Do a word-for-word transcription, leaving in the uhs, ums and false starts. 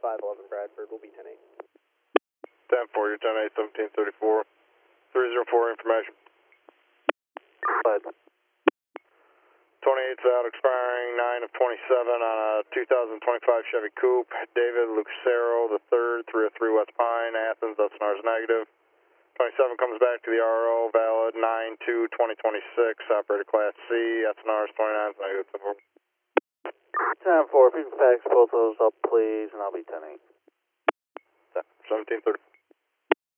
five eleven Bradford, will be ten eight. ten four, you're ten eight, seventeen thirty-four. three zero four information. Five. twenty-eight's out, expiring nine of twenty-seven on a two thousand twenty-five Chevy Coupe. David Lucero the third, three oh three West Pine, Athens, that's N A R S negative. twenty-seven comes back to the R O, valid nine two twenty twenty-six, operator class C, that's N A R S twenty-nine, negative. ten four, if you can fax both those up, please, and I'll be ten eight. seventeen thirty.